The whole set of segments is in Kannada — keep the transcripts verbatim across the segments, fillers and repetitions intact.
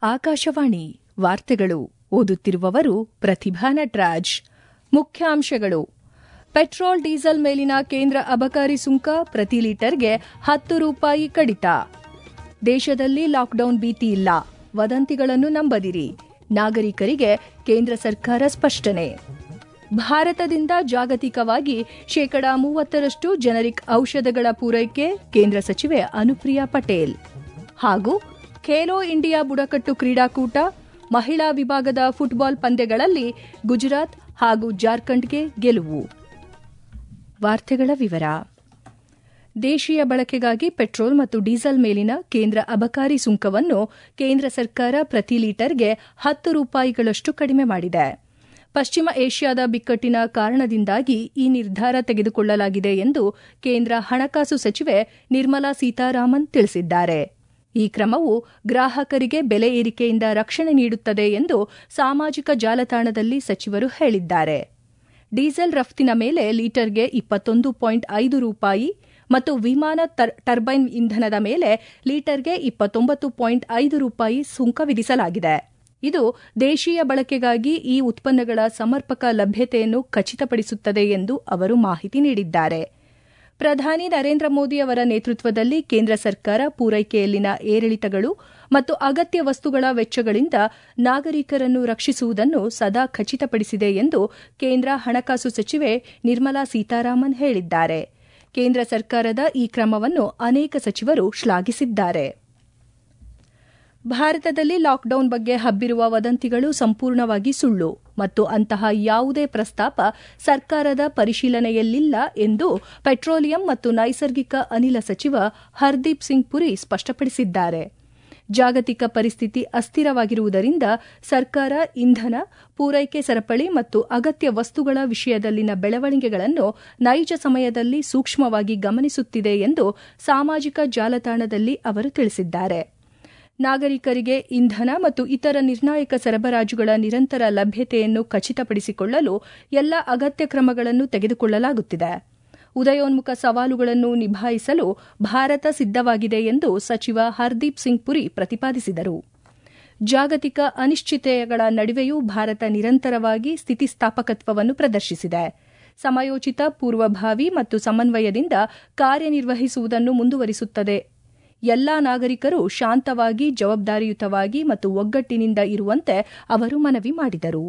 ಆಕಾಶವಾಣಿ ವಾರ್ತೆಗಳು ಓದುತ್ತಿರುವವರು ಪ್ರತಿಭಾ ನಟರಾಜ್. ಮುಖ್ಯಾಂಶಗಳು: ಪೆಟ್ರೋಲ್ ಡೀಸೆಲ್ ಮೇಲಿನ ಕೇಂದ್ರ ಅಬಕಾರಿ ಸುಂಕ ಪ್ರತಿ ಲೀಟರ್ಗೆ ಹತ್ತು ರೂಪಾಯಿ ಕಡಿತ. ದೇಶದಲ್ಲಿ ಲಾಕ್ಡೌನ್ ಭೀತಿ ಇಲ್ಲ, ವದಂತಿಗಳನ್ನು ನಂಬದಿರಿ. ನಾಗರಿಕರಿಗೆ ಕೇಂದ್ರ ಸರ್ಕಾರ ಸ್ಪಷ್ಟನೆ. ಭಾರತದಿಂದ ಜಾಗತಿಕವಾಗಿ ಶೇಕಡಾ ಮೂವತ್ತರಷ್ಟು ಜನರಿಕ್ ಔಷಧಗಳ ಪೂರೈಕೆ, ಕೇಂದ್ರ ಸಚಿವೆ ಅನುಪ್ರಿಯಾ ಪಟೇಲ್. ಹಾಗೂ ಖೇಲೋ ಇಂಡಿಯಾ ಬುಡಕಟ್ಟು ಕ್ರೀಡಾಕೂಟ, ಮಹಿಳಾ ವಿಭಾಗದ ಫುಟ್ಬಾಲ್ ಪಂದ್ಯಗಳಲ್ಲಿ ಗುಜರಾತ್ ಹಾಗೂ ಜಾರ್ಖಂಡ್ಗೆ ಗೆಲುವು. ವಾರ್ತೆಗಳ ವಿವರ. ದೇಶೀಯ ಬಳಕೆಗಾಗಿ ಪೆಟ್ರೋಲ್ ಮತ್ತು ಡೀಸೆಲ್ ಮೇಲಿನ ಕೇಂದ್ರ ಅಬಕಾರಿ ಸುಂಕವನ್ನು ಕೇಂದ್ರ ಸರ್ಕಾರ ಪ್ರತಿ ಲೀಟರ್ಗೆ ಹತ್ತು ರೂಪಾಯಿಗಳಷ್ಟು ಕಡಿಮೆ ಮಾಡಿದೆ. ಪಶ್ಚಿಮ ಏಷ್ಯಾದ ಬಿಕ್ಕಟ್ಟಿನ ಕಾರಣದಿಂದಾಗಿ ಈ ನಿರ್ಧಾರ ತೆಗೆದುಕೊಳ್ಳಲಾಗಿದೆ ಎಂದು ಕೇಂದ್ರ ಹಣಕಾಸು ಸಚಿವೆ ನಿರ್ಮಲಾ ಸೀತಾರಾಮನ್ ತಿಳಿಸಿದ್ದಾರೆ. ಈ ಕ್ರಮವು ಗ್ರಾಹಕರಿಗೆ ಬೆಲೆ ಏರಿಕೆಯಿಂದ ರಕ್ಷಣೆ ನೀಡುತ್ತದೆ ಎಂದು ಸಾಮಾಜಿಕ ಜಾಲತಾಣದಲ್ಲಿ ಸಚಿವರು ಹೇಳಿದ್ದಾರೆ. ಡೀಸೆಲ್ ರಫ್ತಿನ ಮೇಲೆ ಲೀಟರ್ಗೆ ಇಪ್ಪತ್ತೊಂದು ಪಾಯಿಂಟ್ ಐದು ರೂಪಾಯಿ ಮತ್ತು ವಿಮಾನ ಟರ್ಬೈನ್ ಇಂಧನದ ಮೇಲೆ ಲೀಟರ್ಗೆ ಇಪ್ಪತ್ತೊಂಬತ್ತು ಪಾಯಿಂಟ್ ಐದು ರೂಪಾಯಿ ಸುಂಕ ವಿಧಿಸಲಾಗಿದೆ. ಇದು ದೇಶೀಯ ಬಳಕೆಗಾಗಿ ಈ ಉತ್ಪನ್ನಗಳ ಸಮರ್ಪಕ ಲಭ್ಯತೆಯನ್ನು ಖಚಿತಪಡಿಸುತ್ತದೆ ಎಂದು ಅವರು ಮಾಹಿತಿ ನೀಡಿದ್ದಾರೆ. ಪ್ರಧಾನಿ ನರೇಂದ್ರ ಮೋದಿ ಅವರ ನೇತೃತ್ವದಲ್ಲಿ ಕೇಂದ್ರ ಸರ್ಕಾರ ಪೂರೈಕೆಯಲ್ಲಿನ ಏರಿಳಿತಗಳು ಮತ್ತು ಅಗತ್ಯ ವಸ್ತುಗಳ ವೆಚ್ಚಗಳಿಂದ ನಾಗರಿಕರನ್ನು ರಕ್ಷಿಸುವುದನ್ನು ಸದಾ ಖಚಿತಪಡಿಸಿದೆ ಎಂದು ಕೇಂದ್ರ ಹಣಕಾಸು ಸಚಿವೆ ನಿರ್ಮಲಾ ಸೀತಾರಾಮನ್ ಹೇಳಿದ್ದಾರೆ. ಕೇಂದ್ರ ಸರ್ಕಾರದ ಈ ಕ್ರಮವನ್ನು ಅನೇಕ ಸಚಿವರು ಶ್ಲಾಘಿಸಿದ್ದಾರೆ. ಭಾರತದಲ್ಲಿ ಲಾಕ್ಡೌನ್ ಬಗ್ಗೆ ಹಬ್ಬಿರುವ ವದಂತಿಗಳು ಸಂಪೂರ್ಣವಾಗಿ ಸುಳ್ಳು ಮತ್ತು ಅಂತಹ ಯಾವುದೇ ಪ್ರಸ್ತಾಪ ಸರ್ಕಾರದ ಪರಿಶೀಲನೆಯಲ್ಲಿಲ್ಲ ಎಂದು ಪೆಟ್ರೋಲಿಯಂ ಮತ್ತು ನೈಸರ್ಗಿಕ ಅನಿಲ ಸಚಿವ ಹರ್ದೀಪ್ ಸಿಂಗ್ ಪುರಿ ಸ್ಪಷ್ಟಪಡಿಸಿದ್ದಾರೆ. ಜಾಗತಿಕ ಪರಿಸ್ಥಿತಿ ಅಸ್ಥಿರವಾಗಿರುವುದರಿಂದ ಸರ್ಕಾರ ಇಂಧನ, ಪೂರೈಕೆ ಸರಪಳಿ ಮತ್ತು ಅಗತ್ಯ ವಸ್ತುಗಳ ವಿಷಯದಲ್ಲಿನ ಬೆಳವಣಿಗೆಗಳನ್ನು ನೈಜ ಸಮಯದಲ್ಲಿ ಸೂಕ್ಷ್ಮವಾಗಿ ಗಮನಿಸುತ್ತಿದೆ ಎಂದು ಸಾಮಾಜಿಕ ಜಾಲತಾಣದಲ್ಲಿ ಅವರು ತಿಳಿಸಿದ್ದಾರೆ. ನಾಗರಿಕರಿಗೆ ಇಂಧನ ಮತ್ತು ಇತರ ನಿರ್ಣಾಯಕ ಸರಬರಾಜುಗಳ ನಿರಂತರ ಲಭ್ಯತೆಯನ್ನು ಖಚಿತಪಡಿಸಿಕೊಳ್ಳಲು ಎಲ್ಲ ಅಗತ್ಯ ಕ್ರಮಗಳನ್ನು ತೆಗೆದುಕೊಳ್ಳಲಾಗುತ್ತಿದೆ. ಉದಯೋನ್ಮುಖ ಸವಾಲುಗಳನ್ನು ನಿಭಾಯಿಸಲು ಭಾರತ ಸಿದ್ದವಾಗಿದೆ ಎಂದು ಸಚಿವ ಹರ್ದೀಪ್ ಸಿಂಗ್ ಪುರಿ ಪ್ರತಿಪಾದಿಸಿದರು. ಜಾಗತಿಕ ಅನಿಶ್ಚಿತತೆಗಳ ನಡುವೆಯೂ ಭಾರತ ನಿರಂತರವಾಗಿ ಸ್ಥಿತಿಸ್ಥಾಪಕತ್ವವನ್ನು ಪ್ರದರ್ಶಿಸಿದೆ. ಸಮಯೋಚಿತ ಪೂರ್ವಭಾವಿ ಮತ್ತು ಸಮನ್ವಯದಿಂದ ಕಾರ್ಯನಿರ್ವಹಿಸುವುದನ್ನು ಮುಂದುವರಿಸುತ್ತದೆ. ಎಲ್ಲಾ ನಾಗರಿಕರು ಶಾಂತವಾಗಿ, ಜವಾಬ್ದಾರಿಯುತವಾಗಿ ಮತ್ತು ಒಗ್ಗಟ್ಟಿನಿಂದ ಇರುವಂತೆ ಅವರು ಮನವಿ ಮಾಡಿದರು.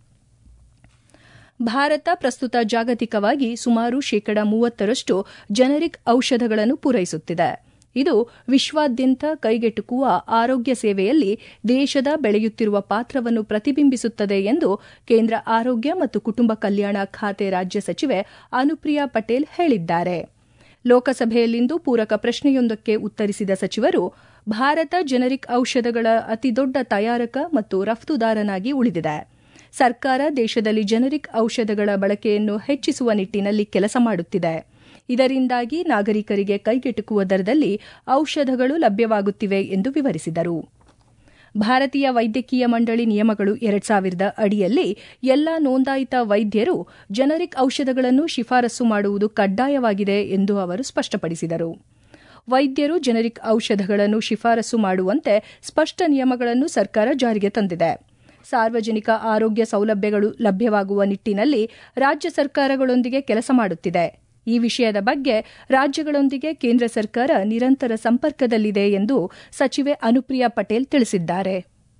ಭಾರತ ಪ್ರಸ್ತುತ ಜಾಗತಿಕವಾಗಿ ಸುಮಾರು ಶೇಕಡಾ ಮೂವತ್ತರಷ್ಟು ಜನರಿಕ್ ಔಷಧಗಳನ್ನು ಪೂರೈಸುತ್ತಿದೆ. ಇದು ವಿಶ್ವಾದ್ಯಂತ ಕೈಗೆಟುಕುವ ಆರೋಗ್ಯ ಸೇವೆಯಲ್ಲಿ ದೇಶದ ಬೆಳೆಯುತ್ತಿರುವ ಪಾತ್ರವನ್ನು ಪ್ರತಿಬಿಂಬಿಸುತ್ತದೆ ಎಂದು ಕೇಂದ್ರ ಆರೋಗ್ಯ ಮತ್ತು ಕುಟುಂಬ ಕಲ್ಯಾಣ ಖಾತೆ ರಾಜ್ಯ ಸಚಿವೆ ಅನುಪ್ರಿಯಾ ಪಟೇಲ್ ಹೇಳಿದ್ದಾರೆ. ಲೋಕಸಭೆಯಲ್ಲಿಂದು ಪೂರಕ ಪ್ರಶ್ನೆಯೊಂದಕ್ಕೆ ಉತ್ತರಿಸಿದ ಸಚಿವರು, ಭಾರತ ಜನರಿಕ್ ಔಷಧಗಳ ಅತಿದೊಡ್ಡ ತಯಾರಕ ಮತ್ತು ರಫ್ತುದಾರನಾಗಿ ಉಳಿದಿದೆ. ಸರ್ಕಾರ ದೇಶದಲ್ಲಿ ಜನರಿಕ್ ಔಷಧಗಳ ಬಳಕೆಯನ್ನು ಹೆಚ್ಚಿಸುವ ನಿಟ್ಟಿನಲ್ಲಿ ಕೆಲಸ ಮಾಡುತ್ತಿದೆ. ಇದರಿಂದಾಗಿ ನಾಗರಿಕರಿಗೆ ಕೈಗೆಟುಕುವ ದರದಲ್ಲಿ ಔಷಧಗಳು ಲಭ್ಯವಾಗುತ್ತಿವೆ ಎಂದು ವಿವರಿಸಿದರು. ಭಾರತೀಯ ವೈದ್ಯಕೀಯ ಮಂಡಳಿ ನಿಯಮಗಳು ಎರಡ್ ಸಾವಿರದ ಅಡಿಯಲ್ಲಿ ಎಲ್ಲಾ ನೋಂದಾಯಿತ ವೈದ್ಯರು ಜನರಿಕ್ ಔಷಧಗಳನ್ನು ಶಿಫಾರಸು ಮಾಡುವುದು ಕಡ್ಡಾಯವಾಗಿದೆ ಎಂದು ಅವರು ಸ್ಪಷ್ಟಪಡಿಸಿದರು. ವೈದ್ಯರು ಜನರಿಕ್ ಔಷಧಗಳನ್ನು ಶಿಫಾರಸು ಮಾಡುವಂತೆ ಸ್ಪಷ್ಟ ನಿಯಮಗಳನ್ನು ಸರ್ಕಾರ ಜಾರಿಗೆ ತಂದಿದೆ. ಸಾರ್ವಜನಿಕ ಆರೋಗ್ಯ ಸೌಲಭ್ಯಗಳು ಲಭ್ಯವಾಗುವ ನಿಟ್ಟಿನಲ್ಲಿ ರಾಜ್ಯ ಸರ್ಕಾರಗಳೊಂದಿಗೆ ಕೆಲಸ ಮಾಡುತ್ತಿದೆ. ಈ ವಿಷಯದ ಬಗ್ಗೆ ರಾಜ್ಯಗಳೊಂದಿಗೆ ಕೇಂದ್ರ ಸರ್ಕಾರ ನಿರಂತರ ಸಂಪರ್ಕದಲ್ಲಿದೆ ಎಂದು ಸಚಿವೆ ಅನುಪ್ರಿಯಾ ಪಟೇಲ್ ತಿಳಿಸಿದ್ದಾರೆ.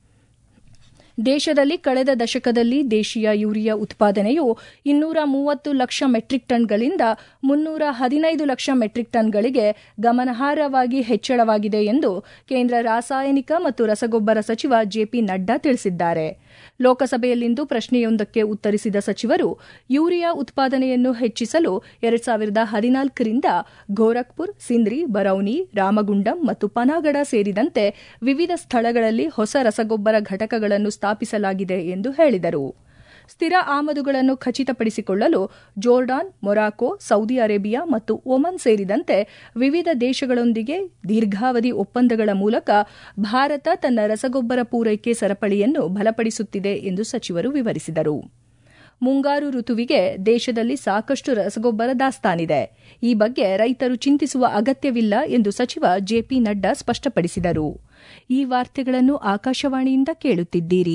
ದೇಶದಲ್ಲಿ ಕಳೆದ ದಶಕದಲ್ಲಿ ದೇಶೀಯ ಯೂರಿಯಾ ಉತ್ಪಾದನೆಯು ಇನ್ನೂರ ಮೂವತ್ತು ಲಕ್ಷ ಮೆಟ್ರಿಕ್ ಟನ್ಗಳಿಂದ ಮುನ್ನೂರ ಹದಿನೈದು ಲಕ್ಷ ಮೆಟ್ರಿಕ್ ಟನ್ಗಳಿಗೆ ಗಮನಾರ್ಹವಾಗಿ ಹೆಚ್ಚಳವಾಗಿದೆ ಎಂದು ಕೇಂದ್ರ ರಾಸಾಯನಿಕ ಮತ್ತು ರಸಗೊಬ್ಬರ ಸಚಿವ ಜೆಪಿ ನಡ್ಡಾ ತಿಳಿಸಿದ್ದಾರೆ. ಲೋಕಸಭೆಯಲ್ಲಿಂದು ಪ್ರಶ್ನೆಯೊಂದಕ್ಕೆ ಉತ್ತರಿಸಿದ ಸಚಿವರು, ಯೂರಿಯಾ ಉತ್ಪಾದನೆಯನ್ನು ಹೆಚ್ಚಿಸಲು ಎರಡ್ ಸಾವಿರದ ಹದಿನಾಲ್ಕರಿಂದ ಗೋರಖ್ಪುರ್, ಸಿಂದ್ರಿ, ಬರೌನಿ, ರಾಮಗುಂಡಂ ಮತ್ತು ಪನಾಗಡ ಸೇರಿದಂತೆ ವಿವಿಧ ಸ್ಥಳಗಳಲ್ಲಿ ಹೊಸ ರಸಗೊಬ್ಬರ ಘಟಕಗಳನ್ನು ಸ್ಥಾಪಿಸಲಾಗಿದೆ ಎಂದು ಹೇಳಿದರು. ಸ್ಥಿರ ಆಮದುಗಳನ್ನು ಖಚಿತಪಡಿಸಿಕೊಳ್ಳಲು ಜೋರ್ಡಾನ್, ಮೊರಾಕೊ, ಸೌದಿ ಅರೇಬಿಯಾ ಮತ್ತು ಒಮನ್ ಸೇರಿದಂತೆ ವಿವಿಧ ದೇಶಗಳೊಂದಿಗೆ ದೀರ್ಘಾವಧಿ ಒಪ್ಪಂದಗಳ ಮೂಲಕ ಭಾರತ ತನ್ನ ರಸಗೊಬ್ಬರ ಪೂರೈಕೆ ಸರಪಳಿಯನ್ನು ಬಲಪಡಿಸುತ್ತಿದೆ ಎಂದು ಸಚಿವರು ವಿವರಿಸಿದರು. ಮುಂಗಾರು ಋತುವಿಗೆ ದೇಶದಲ್ಲಿ ಸಾಕಷ್ಟು ರಸಗೊಬ್ಬರ ದಾಸ್ತಾನಿದೆ. ಈ ಬಗ್ಗೆ ರೈತರು ಚಿಂತಿಸುವ ಅಗತ್ಯವಿಲ್ಲ ಎಂದು ಸಚಿವ ಜೆಪಿ ನಡ್ಡಾ ಸ್ಪಷ್ಟಪಡಿಸಿದರು. ಈ ವಾರ್ತೆಗಳನ್ನು ಆಕಾಶವಾಣಿಯಿಂದ ಕೇಳುತ್ತಿದ್ದೀರಿ.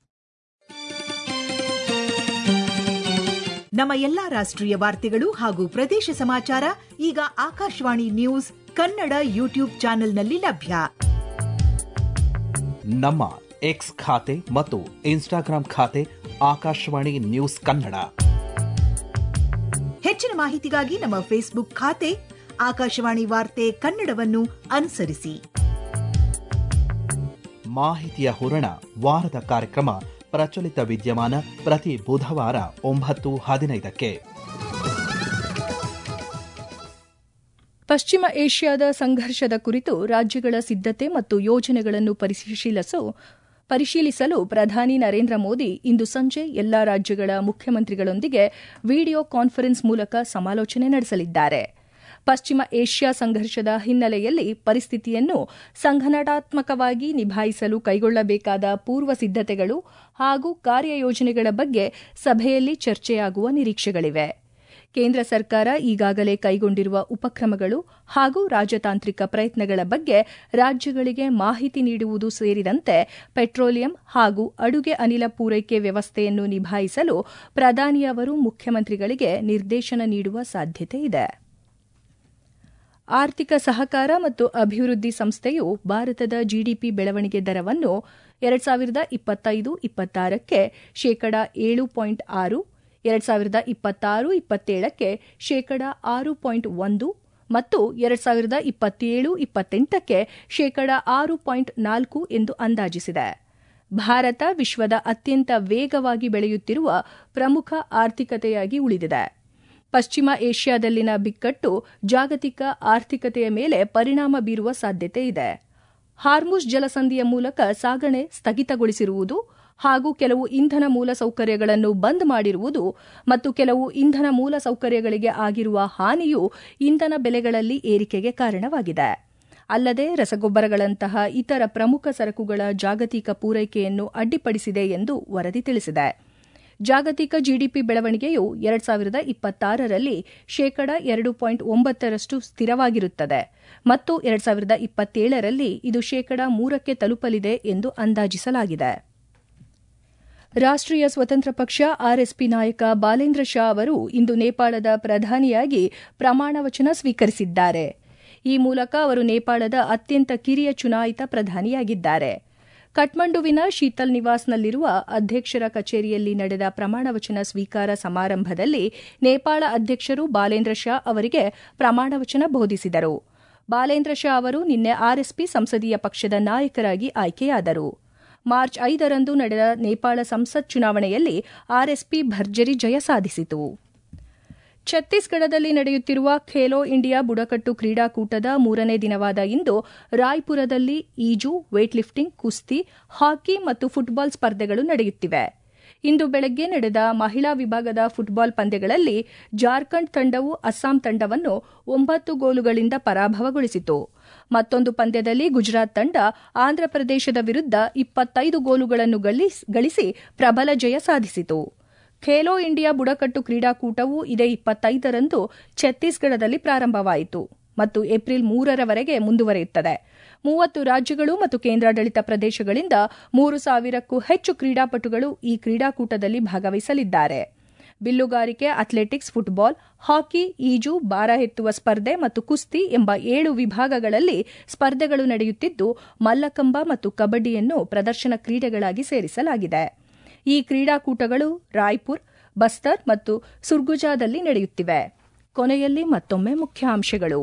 ನಮ್ಮ ಎಲ್ಲಾ ರಾಷ್ಟ್ರೀಯ ವಾರ್ತೆಗಳು ಹಾಗೂ ಪ್ರದೇಶ ಸಮಾಚಾರ ಈಗ ಆಕಾಶವಾಣಿ ನ್ಯೂಸ್ ಕನ್ನಡ ಯೂಟ್ಯೂಬ್ ಚಾನೆಲ್ನಲ್ಲಿ ಲಭ್ಯ. ನಮ್ಮ ಎಕ್ಸ್ ಖಾತೆ ಮತ್ತು ಇನ್ಸ್ಟಾಗ್ರಾಂ ಖಾತೆ ಆಕಾಶವಾಣಿ ನ್ಯೂಸ್ ಕನ್ನಡ. ಹೆಚ್ಚಿನ ಮಾಹಿತಿಗಾಗಿ ನಮ್ಮ ಫೇಸ್ಬುಕ್ ಖಾತೆ ಆಕಾಶವಾಣಿ ವಾರ್ತೆ ಕನ್ನಡವನ್ನು ಅನುಸರಿಸಿ. ಮಾಹಿತಿಯ ಹೂರಣ ವಾರದ ಕಾರ್ಯಕ್ರಮ ಪ್ರಚಲಿತ ವಿದ್ಯಮಾನ ಪ್ರತಿ ಬುಧವಾರ ಒಂಬತ್ತು ಹದಿನೈದಕ್ಕೆ. ಪಶ್ಚಿಮ ಏಷ್ಯಾದ ಸಂಘರ್ಷದ ಕುರಿತು ರಾಜ್ಯಗಳ ಸಿದ್ದತೆ ಮತ್ತು ಯೋಜನೆಗಳನ್ನು ಪರಿಶೀಲಿಸಲು ಪರಿಶೀಲಿಸಲು ಪ್ರಧಾನಿ ನರೇಂದ್ರ ಮೋದಿ ಇಂದು ಸಂಜೆ ಎಲ್ಲಾ ರಾಜ್ಯಗಳ ಮುಖ್ಯಮಂತ್ರಿಗಳೊಂದಿಗೆ ವಿಡಿಯೋ ಕಾನ್ಫರೆನ್ಸ್ ಮೂಲಕ ಸಮಾಲೋಚನೆ ನಡೆಸಲಿದ್ದಾರೆ. ಪಶ್ಚಿಮ ಏಷ್ಯಾ ಸಂಘರ್ಷದ ಹಿನ್ನೆಲೆಯಲ್ಲಿ ಪರಿಸ್ಥಿತಿಯನ್ನು ಸಂಘಟನಾತ್ಮಕವಾಗಿ ನಿಭಾಯಿಸಲು ಕೈಗೊಳ್ಳಬೇಕಾದ ಪೂರ್ವ ಸಿದ್ದತೆಗಳು ಹಾಗೂ ಕಾರ್ಯಯೋಜನೆಗಳ ಬಗ್ಗೆ ಸಭೆಯಲ್ಲಿ ಚರ್ಚೆಯಾಗುವ ನಿರೀಕ್ಷೆಗಳಿವೆ. ಕೇಂದ್ರ ಸರ್ಕಾರ ಈಗಾಗಲೇ ಕೈಗೊಂಡಿರುವ ಉಪಕ್ರಮಗಳು ಹಾಗೂ ರಾಜತಾಂತ್ರಿಕ ಪ್ರಯತ್ನಗಳ ಬಗ್ಗೆ ರಾಜ್ಯಗಳಿಗೆ ಮಾಹಿತಿ ನೀಡುವುದು ಸೇರಿದಂತೆ ಪೆಟ್ರೋಲಿಯಂ ಹಾಗೂ ಅಡುಗೆ ಅನಿಲ ಪೂರೈಕೆ ವ್ಯವಸ್ಥೆಯನ್ನು ನಿಭಾಯಿಸಲು ಪ್ರಧಾನಿ ಅವರು ಮುಖ್ಯಮಂತ್ರಿಗಳಿಗೆ ನಿರ್ದೇಶನ ನೀಡುವ ಸಾಧ್ಯತೆ ಇದೆ. ಆರ್ಥಿಕ ಸಹಕಾರ ಮತ್ತು ಅಭಿವೃದ್ಧಿ ಸಂಸ್ಥೆಯು ಭಾರತದ ಜಿಡಿಪಿ ಬೆಳವಣಿಗೆ ದರವನ್ನು ಎರಡು ಸಾವಿರದ ಇಪ್ಪತ್ತೈದು ಇಪ್ಪತ್ತಾರಕ್ಕೆ ಶೇಕಡಾ ಏಳು ಪಾಯಿಂಟ್ ಆರು, ಎರಡು ಸಾವಿರದ ಇಪ್ಪತ್ತಾರು ಇಪ್ಪತ್ತೇಳಕ್ಕೆ ಶೇಕಡಾ ಆರು ಪಾಯಿಂಟ್ ಒಂದು ಮತ್ತು ಎರಡು ಸಾವಿರದ ಇಪ್ಪತ್ತೇಳು ಇಪ್ಪತ್ತೆಂಟಕ್ಕೆ ಶೇಕಡಾ ಆರು ಪಾಯಿಂಟ್ ನಾಲ್ಕು ಎಂದು ಅಂದಾಜಿಸಿದೆ. ಭಾರತ ವಿಶ್ವದ ಅತ್ಯಂತ ವೇಗವಾಗಿ ಬೆಳೆಯುತ್ತಿರುವ ಪ್ರಮುಖ ಆರ್ಥಿಕತೆಯಾಗಿ ಉಳಿದಿದೆ. ಪಶ್ಚಿಮ ಏಷ್ಯಾದಲ್ಲಿನ ಬಿಕ್ಕಟ್ಟು ಜಾಗತಿಕ ಆರ್ಥಿಕತೆಯ ಮೇಲೆ ಪರಿಣಾಮ ಬೀರುವ ಸಾಧ್ಯತೆ ಇದೆ. ಹಾರ್ಮುಜ್ ಜಲಸಂಧಿಯ ಮೂಲಕ ಸಾಗಣೆ ಸ್ಥಗಿತಗೊಳಿಸಿರುವುದು ಹಾಗೂ ಕೆಲವು ಇಂಧನ ಮೂಲಸೌಕರ್ಯಗಳನ್ನು ಬಂದ್ ಮಾಡಿರುವುದು ಮತ್ತು ಕೆಲವು ಇಂಧನ ಮೂಲಸೌಕರ್ಯಗಳಿಗೆ ಆಗಿರುವ ಹಾನಿಯು ಇಂಧನ ಬೆಲೆಗಳಲ್ಲಿ ಏರಿಕೆಗೆ ಕಾರಣವಾಗಿದೆ. ಅಲ್ಲದೆ ರಸಗೊಬ್ಬರಗಳಂತಹ ಇತರ ಪ್ರಮುಖ ಸರಕುಗಳ ಜಾಗತಿಕ ಪೂರೈಕೆಯನ್ನು ಅಡ್ಡಿಪಡಿಸಿದೆ ಎಂದು ವರದಿ ತಿಳಿಸಿದೆ. ಜಾಗತಿಕ ಜಿಡಿಪಿ ಬೆಳವಣಿಗೆಯು ಎರಡು ಸಾವಿರದ ಇಪ್ಪತ್ತಾರರಲ್ಲಿ ಶೇಕಡಾ ಎರಡು ಪಾಯಿಂಟ್ ಒಂಬತ್ತರಷ್ಟು ಸ್ಥಿರವಾಗಿರುತ್ತದೆ ಮತ್ತು ಎರಡು ಸಾವಿರದ ಇಪ್ಪತ್ತೇಳರಲ್ಲಿ ಇದು ಶೇಕಡಾ ಮೂರಕ್ಕೆ ತಲುಪಲಿದೆ ಎಂದು ಅಂದಾಜಿಸಲಾಗಿದೆ. ರಾಷ್ಟ್ರೀಯ ಸ್ವತಂತ್ರ ಪಕ್ಷ ಆರ್ಎಸ್ಪಿ ನಾಯಕ ಬಾಲೇಂದ್ರ ಶಾ ಅವರು ಇಂದು ನೇಪಾಳದ ಪ್ರಧಾನಿಯಾಗಿ ಪ್ರಮಾಣವಚನ ಸ್ವೀಕರಿಸಿದ್ದಾರೆ. ಈ ಮೂಲಕ ಅವರು ನೇಪಾಳದ ಅತ್ಯಂತ ಕಿರಿಯ ಚುನಾಯಿತ ಪ್ರಧಾನಿಯಾಗಿದ್ದಾರೆ. ಕಠ್ಮಂಡುವಿನ ಶೀತಲ್ ನಿವಾಸ್ನಲ್ಲಿರುವ ಅಧ್ಯಕ್ಷರ ಕಚೇರಿಯಲ್ಲಿ ನಡೆದ ಪ್ರಮಾಣವಚನ ಸ್ವೀಕಾರ ಸಮಾರಂಭದಲ್ಲಿ ನೇಪಾಳ ಅಧ್ಯಕ್ಷರು ಬಾಲೇಂದ್ರ ಶಾ ಅವರಿಗೆ ಪ್ರಮಾಣವಚನ ಬೋಧಿಸಿದರು. ಬಾಲೇಂದ್ರ ಶಾ ಅವರು ನಿನ್ನೆ ಆರ್ಎಸ್ಪಿ ಸಂಸದೀಯ ಪಕ್ಷದ ನಾಯಕರಾಗಿ ಆಯ್ಕೆಯಾದರು. ಮಾರ್ಚ್ ಐದರಂದು ನಡೆದ ನೇಪಾಳ ಸಂಸತ್ ಚುನಾವಣೆಯಲ್ಲಿ ಆರ್ಎಸ್ಪಿ ಭರ್ಜರಿ ಜಯ ಸಾಧಿಸಿತು. ಛತ್ತೀಸ್ಗಢದಲ್ಲಿ ನಡೆಯುತ್ತಿರುವ ಖೇಲೋ ಇಂಡಿಯಾ ಬುಡಕಟ್ಟು ಕ್ರೀಡಾಕೂಟದ ಮೂರನೇ ದಿನವಾದ ಇಂದು ರಾಯ್ಪುರದಲ್ಲಿ ಈಜು, ವೇಟ್ ಲಿಫ್ಟಿಂಗ್, ಕುಸ್ತಿ, ಹಾಕಿ ಮತ್ತು ಫುಟ್ಬಾಲ್ ಸ್ಪರ್ಧೆಗಳು ನಡೆಯುತ್ತಿವೆ. ಇಂದು ಬೆಳಗ್ಗೆ ನಡೆದ ಮಹಿಳಾ ವಿಭಾಗದ ಫುಟ್ಬಾಲ್ ಪಂದ್ಯಗಳಲ್ಲಿ ಜಾರ್ಖಂಡ್ ತಂಡವು ಅಸ್ಸಾಂ ತಂಡವನ್ನು ಒಂಬತ್ತು ಗೋಲುಗಳಿಂದ ಪರಾಭವಗೊಳಿಸಿತು. ಮತ್ತೊಂದು ಪಂದ್ಯದಲ್ಲಿ ಗುಜರಾತ್ ತಂಡ ಆಂಧ್ರಪ್ರದೇಶದ ವಿರುದ್ಧ ಇಪ್ಪತ್ತೈದು ಗೋಲುಗಳನ್ನು ಗಳಿಸಿ ಪ್ರಬಲ ಜಯ ಸಾಧಿಸಿತು. ಖೇಲೋ ಇಂಡಿಯಾ ಬುಡಕಟ್ಟು ಕ್ರೀಡಾಕೂಟವು ಇದೇ ಇಪ್ಪತ್ತೈದರಂದು ಛತ್ತೀಸ್ಗಢದಲ್ಲಿ ಪ್ರಾರಂಭವಾಯಿತು ಮತ್ತು ಏಪ್ರಿಲ್ ಮೂರರವರೆಗೆ ಮುಂದುವರಿಯುತ್ತದೆ. ಮೂವತ್ತು ರಾಜ್ಯಗಳು ಮತ್ತು ಕೇಂದ್ರಾಡಳಿತ ಪ್ರದೇಶಗಳಿಂದ ಮೂರು ಸಾವಿರಕ್ಕೂ ಹೆಚ್ಚು ಕ್ರೀಡಾಪಟುಗಳು ಈ ಕ್ರೀಡಾಕೂಟದಲ್ಲಿ ಭಾಗವಹಿಸಲಿದ್ದಾರೆ. ಬಿಲ್ಲುಗಾರಿಕೆ, ಅಥ್ಲೆಟಿಕ್ಸ್, ಫುಟ್ಬಾಲ್, ಹಾಕಿ, ಈಜು, ಭಾರ ಎತ್ತುವ ಸ್ಪರ್ಧೆ ಮತ್ತು ಕುಸ್ತಿ ಎಂಬ ಏಳು ವಿಭಾಗಗಳಲ್ಲಿ ಸ್ಪರ್ಧೆಗಳು ನಡೆಯುತ್ತಿದ್ದು, ಮಲ್ಲಕಂಬ ಮತ್ತು ಕಬಡ್ಡಿಯನ್ನು ಪ್ರದರ್ಶನ ಕ್ರೀಡೆಗಳಾಗಿ ಸೇರಿಸಲಾಗಿದೆ. ಈ ಕ್ರೀಡಾಕೂಟಗಳು ರಾಯ್ಪುರ್, ಬಸ್ತರ್ ಮತ್ತು ಸುರ್ಗುಜಾದಲ್ಲಿ ನಡೆಯುತ್ತಿವೆ. ಕೊನೆಯಲ್ಲಿ ಮತ್ತೊಮ್ಮೆ ಮುಖ್ಯಾಂಶಗಳು.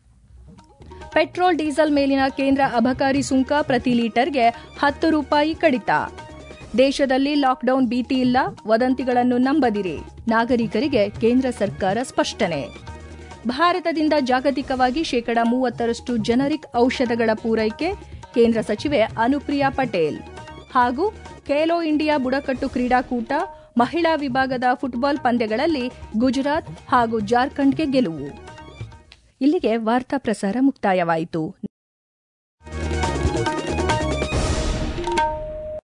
ಪೆಟ್ರೋಲ್ ಡೀಸೆಲ್ ಮೇಲಿನ ಕೇಂದ್ರ ಅಬಕಾರಿ ಸುಂಕ ಪ್ರತಿ ಲೀಟರ್ಗೆ ಹತ್ತು ರೂಪಾಯಿ ಕಡಿತ. ದೇಶದಲ್ಲಿ ಲಾಕ್ಡೌನ್ ಭೀತಿ ಇಲ್ಲ, ವದಂತಿಗಳನ್ನು ನಂಬದಿರಿ. ನಾಗರಿಕರಿಗೆ ಕೇಂದ್ರ ಸರ್ಕಾರ ಸ್ಪಷ್ಟನೆ. ಭಾರತದಿಂದ ಜಾಗತಿಕವಾಗಿ ಶೇಕಡಾ ಮೂವತ್ತರಷ್ಟು ಜನರಿಕ್ ಔಷಧಗಳ ಪೂರೈಕೆ, ಕೇಂದ್ರ ಸಚಿವೆ ಅನುಪ್ರಿಯಾ ಪಟೇಲ್. ಹಾಗೂ ಖೇಲೋ ಇಂಡಿಯಾ ಬುಡಕಟ್ಟು ಕ್ರೀಡಾಕೂಟ, ಮಹಿಳಾ ವಿಭಾಗದ ಫುಟ್ಬಾಲ್ ಪಂದ್ಯಗಳಲ್ಲಿ ಗುಜರಾತ್ ಹಾಗೂ ಜಾರ್ಖಂಡ್ಗೆ ಗೆಲುವು. ಇಲ್ಲಿಗೆ ವಾರ್ತಾ ಪ್ರಸಾರ ಮುಕ್ತಾಯವಾಯಿತು.